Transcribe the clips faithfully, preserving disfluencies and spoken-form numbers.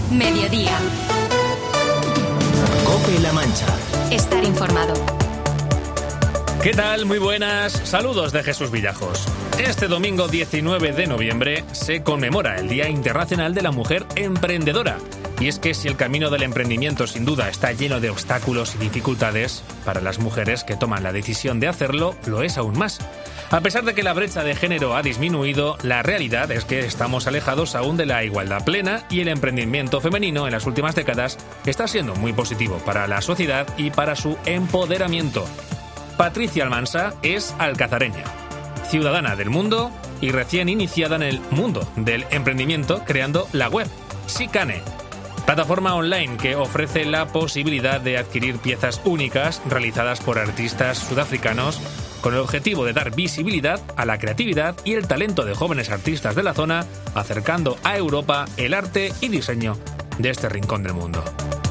Mediodía. COPE-La Mancha. Estar informado. ¿Qué tal? Muy buenas. Saludos de Jesús Villajos. Este domingo diecinueve de noviembre se conmemora el Día Internacional de la Mujer Emprendedora. Y es que si el camino del emprendimiento sin duda está lleno de obstáculos y dificultades, para las mujeres que toman la decisión de hacerlo, lo es aún más. A pesar de que la brecha de género ha disminuido, la realidad es que estamos alejados aún de la igualdad plena y el emprendimiento femenino en las últimas décadas está siendo muy positivo para la sociedad y para su empoderamiento. Patricia Almansa es alcazareña, ciudadana del mundo y recién iniciada en el mundo del emprendimiento creando la web Chicane, plataforma online que ofrece la posibilidad de adquirir piezas únicas realizadas por artistas sudafricanos con el objetivo de dar visibilidad a la creatividad y el talento de jóvenes artistas de la zona, acercando a Europa el arte y diseño de este rincón del mundo.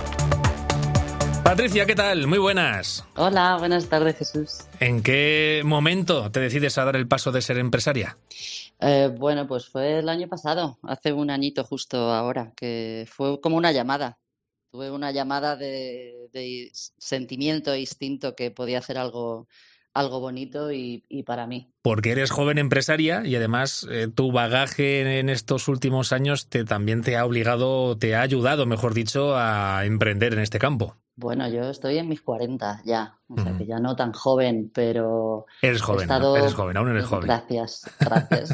Patricia, ¿qué tal? Muy buenas. Hola, buenas tardes, Jesús. ¿En qué momento te decides a dar el paso de ser empresaria? Eh, bueno, pues fue el año pasado, hace un añito justo ahora, que fue como una llamada. Tuve una llamada de, de sentimiento e instinto que podía hacer algo, algo bonito y, y para mí. Porque eres joven empresaria y además eh, tu bagaje en estos últimos años te, también te ha obligado, te ha ayudado, mejor dicho, a emprender en este campo. Bueno, yo estoy en mis cuarenta ya, o sea Uh-huh. que ya no tan joven, pero Eres joven, he estado... ¿no? Eres joven, aún eres joven. Gracias, gracias.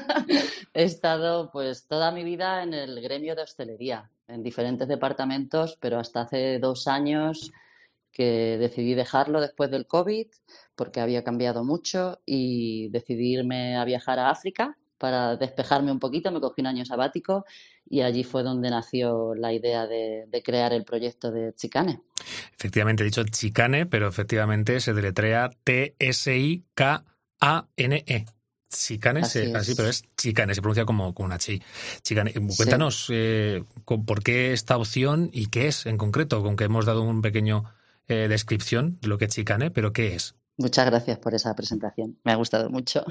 He estado pues toda mi vida en el gremio de hostelería, en diferentes departamentos, pero hasta hace dos años que decidí dejarlo después del COVID, porque había cambiado mucho y decidí irme a viajar a África para despejarme un poquito. Me cogí un año sabático y allí fue donde nació la idea de, de crear el proyecto de Chicane. Efectivamente, he dicho Chicane, pero efectivamente se deletrea T S I K A N E. Chicane, Así se, es. así, pero es Chicane, se pronuncia como, como una chi. Chicane. Cuéntanos Sí. eh, con- por qué esta opción y qué es en concreto, con que hemos dado un pequeño eh, descripción de lo que es Chicane, pero ¿qué es? Muchas gracias por esa presentación, me ha gustado mucho.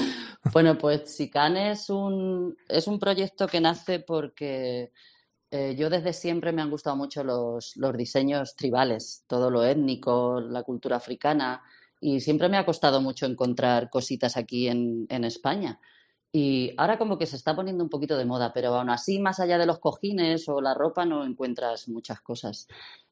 Bueno, pues Chicane es un, es un proyecto que nace porque eh, yo desde siempre me han gustado mucho los, los diseños tribales, todo lo étnico, la cultura africana, y siempre me ha costado mucho encontrar cositas aquí en, en España. Y ahora como que se está poniendo un poquito de moda, pero aún así, más allá de los cojines o la ropa, no encuentras muchas cosas.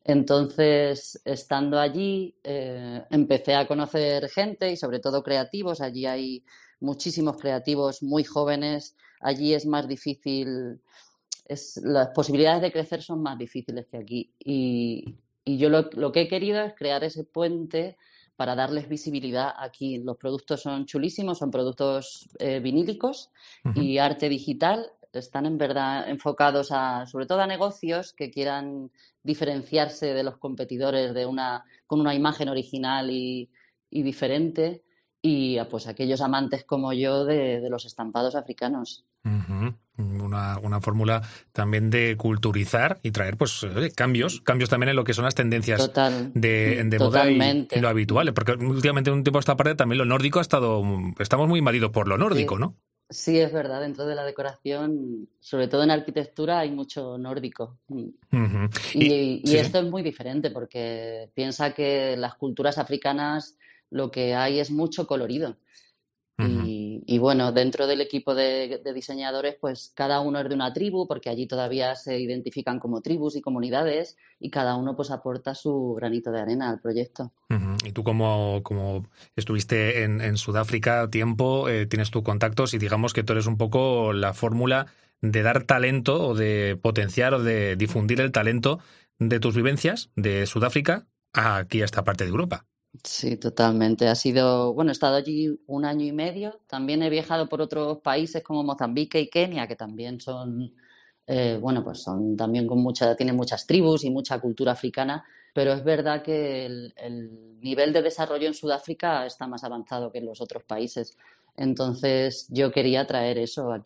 Entonces, estando allí, eh, empecé a conocer gente y sobre todo creativos. Allí hay muchísimos creativos muy jóvenes. Allí es más difícil, es, las posibilidades de crecer son más difíciles que aquí. Y, y yo lo, lo que he querido es crear ese puente para darles visibilidad aquí. Los productos son chulísimos, son productos eh, vinílicos Uh-huh. y arte digital. Están en verdad enfocados a, sobre todo a negocios que quieran diferenciarse de los competidores de una, con una imagen original y, y diferente, y a pues aquellos amantes como yo de, de los estampados africanos. Uh-huh. Una, una fórmula también de culturizar y traer pues eh, cambios, cambios también en lo que son las tendencias Total, de, de moda y, totalmente. y lo habitual, porque últimamente en un tiempo a esta parte también lo nórdico ha estado, estamos muy invadidos por lo nórdico, Sí. ¿no? Sí, es verdad, dentro de la decoración, sobre todo en arquitectura, hay mucho nórdico. Mm. Uh-huh. Y, Y, y sí. esto es muy diferente porque piensa que las culturas africanas lo que hay es mucho colorido. Uh-huh. Y, y bueno, dentro del equipo de, de diseñadores, pues cada uno es de una tribu, porque allí todavía se identifican como tribus y comunidades, y cada uno pues aporta su granito de arena al proyecto. Uh-huh. Y tú como, como estuviste en, en Sudáfrica tiempo, eh, tienes tus contactos y digamos que tú eres un poco la fórmula de dar talento o de potenciar o de difundir el talento de tus vivencias de Sudáfrica aquí a esta parte de Europa. Sí, totalmente. Ha sido, bueno, he estado allí un año y medio. También he viajado por otros países como Mozambique y Kenia, que también son, eh, bueno, pues son también con mucha, tienen muchas tribus y mucha cultura africana. Pero es verdad que el, el nivel de desarrollo en Sudáfrica está más avanzado que en los otros países. Entonces, yo quería traer eso aquí.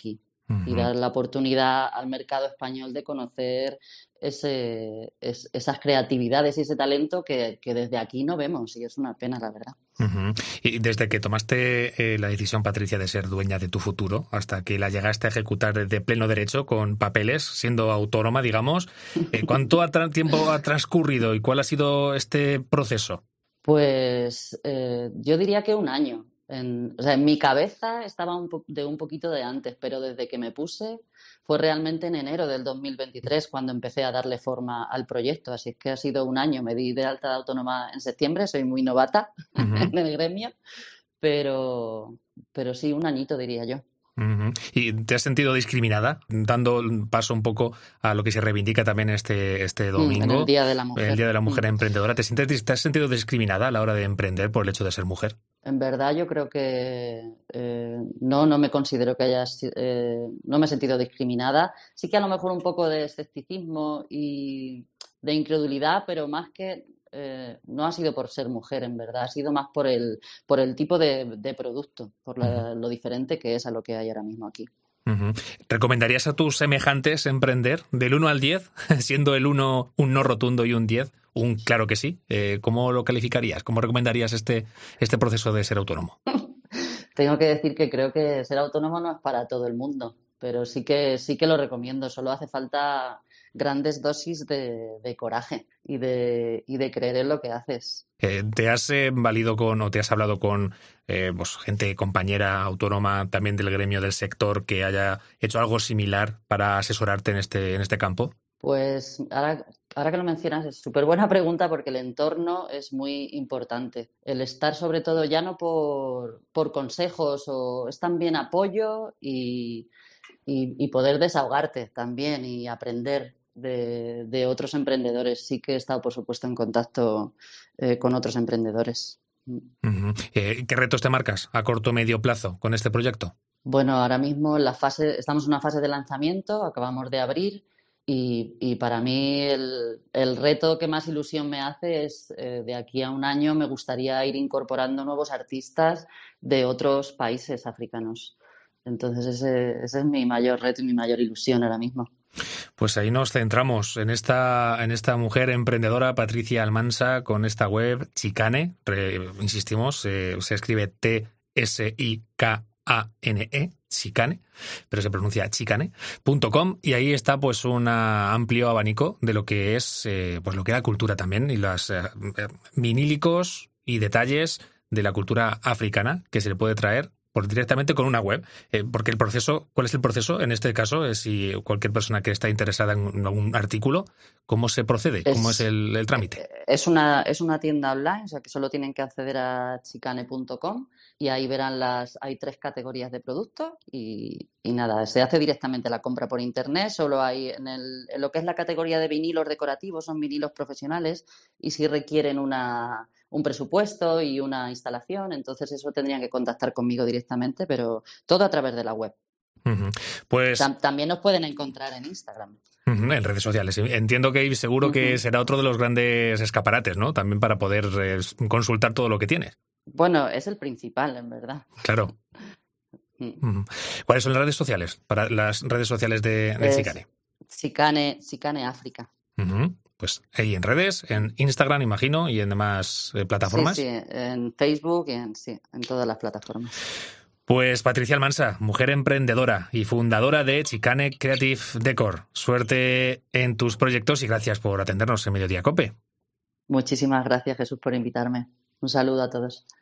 uh-huh. y dar la oportunidad al mercado español de conocer ese, es, esas creatividades y ese talento que, que desde aquí no vemos, y es una pena, la verdad. Uh-huh. Y desde que tomaste eh, la decisión, Patricia, de ser dueña de tu futuro, hasta que la llegaste a ejecutar de pleno derecho, con papeles, siendo autónoma, digamos, eh, ¿cuánto tra- tiempo ha transcurrido y cuál ha sido este proceso? Pues eh, yo diría que un año. En, o sea, en mi cabeza estaba un po- de un poquito de antes, pero desde que me puse fue realmente en enero del dos mil veintitrés cuando empecé a darle forma al proyecto. Así que ha sido un año. Me di de alta de autónoma en septiembre, soy muy novata uh-huh. en el gremio, pero, pero sí, un añito diría yo. Uh-huh. ¿Y te has sentido discriminada, dando paso un poco a lo que se reivindica también este, este domingo? En el Día de la Mujer. El Día de la Mujer mm. Emprendedora. ¿Te, sientes, ¿Te has sentido discriminada a la hora de emprender por el hecho de ser mujer? En verdad yo creo que eh, no, no me considero que haya, eh, no me he sentido discriminada. Sí que a lo mejor un poco de escepticismo y de incredulidad, pero más que eh, no ha sido por ser mujer, en verdad, ha sido más por el, por el tipo de, de producto, por la, uh-huh. lo diferente que es a lo que hay ahora mismo aquí. Uh-huh. ¿Recomendarías a tus semejantes emprender del uno al diez, siendo el uno un no rotundo y un diez un claro que sí? Eh, ¿Cómo lo calificarías? ¿Cómo recomendarías este, este proceso de ser autónomo? Tengo que decir que creo que ser autónomo no es para todo el mundo, pero sí que, sí que lo recomiendo. Solo hace falta grandes dosis de, de coraje y de, y de creer en lo que haces. Eh, ¿Te has eh, valido con o te has hablado con eh, pues, gente, compañera autónoma también del gremio, del sector, que haya hecho algo similar para asesorarte en este, en este campo? Pues ahora, ahora que lo mencionas es súper buena pregunta porque el entorno es muy importante. El estar sobre todo ya no por, por consejos, o es también apoyo y, y, y poder desahogarte también y aprender de, de otros emprendedores. Sí que he estado, por supuesto, en contacto eh, con otros emprendedores. Uh-huh. Eh, ¿Qué retos te marcas a corto o medio plazo con este proyecto? Bueno, ahora mismo en la fase, estamos en una fase de lanzamiento, acabamos de abrir. Y, y para mí el, el reto que más ilusión me hace es eh, de aquí a un año me gustaría ir incorporando nuevos artistas de otros países africanos. Entonces ese, ese es mi mayor reto y mi mayor ilusión ahora mismo. Pues ahí nos centramos en esta, en esta mujer emprendedora, Patricia Almansa, con esta web Chicane. Re, insistimos, eh, se escribe T S I K A N E, Chicane, pero se pronuncia chicane punto com, y ahí está pues un amplio abanico de lo que es eh, pues lo que es la cultura también y los eh, vinílicos y detalles de la cultura africana que se le puede traer por, directamente con una web, eh, porque el proceso, ¿cuál es el proceso? En este caso, es si cualquier persona que está interesada en algún artículo, ¿cómo se procede? ¿Cómo es, es el, el trámite? Es una, es una tienda online, o sea que solo tienen que acceder a chicane punto com y ahí verán las, hay tres categorías de productos y, y nada, se hace directamente la compra por internet, solo hay en, el, en lo que es la categoría de vinilos decorativos, son vinilos profesionales y si requieren una... un presupuesto y una instalación, entonces eso tendrían que contactar conmigo directamente, pero todo a través de la web. Uh-huh. Pues Tam- también nos pueden encontrar en Instagram. Uh-huh, en redes sociales. Entiendo que seguro uh-huh. que será otro de los grandes escaparates, ¿no? También para poder eh, consultar todo lo que tienes. Bueno, es el principal, en verdad. Claro. Uh-huh. ¿Cuáles son las redes sociales? Para las redes sociales de, de Chicane. Chicane, Chicane África. Uh-huh. Pues ahí en redes, en Instagram, imagino, y en demás eh, plataformas. Sí, sí, en Facebook y en, sí, en todas las plataformas. Pues Patricia Almansa, mujer emprendedora y fundadora de Chicane Creative Decor. Suerte en tus proyectos y gracias por atendernos en Mediodía Cope. Muchísimas gracias, Jesús, por invitarme. Un saludo a todos.